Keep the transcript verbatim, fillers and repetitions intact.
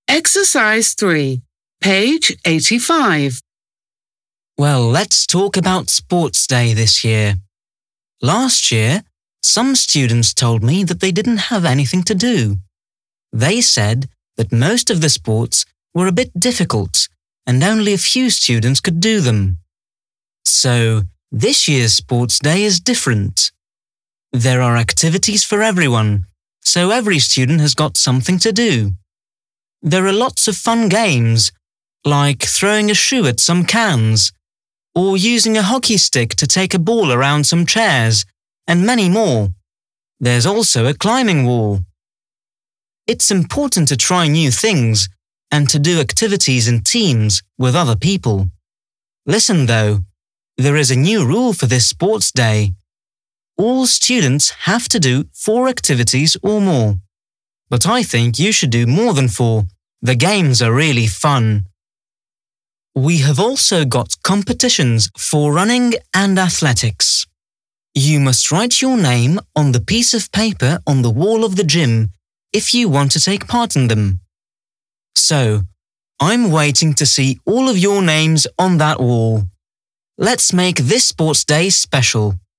Exercise three, page eighty-five. Well, let's talk about Sports Day this year. Last year, some students told me that they didn't have anything to do. They said that most of the sports were a bit difficult and only a few students could do them. So, this year's Sports Day is different. There are activities for everyone, so every student has got something to do. There are lots of fun games, like throwing a shoe at some cans, or using a hockey stick to take a ball around some chairs, and many more. There's also a climbing wall. It's important to try new things and to do activities in teams with other people. Listen though, there is a new rule for this sports day. All students have to do four activities or more. But I think you should do more than four. The games are really fun. We have also got competitions for running and athletics. You must write your name on the piece of paper on the wall of the gym if you want to take part in them. So, I'm waiting to see all of your names on that wall. Let's make this sports day special.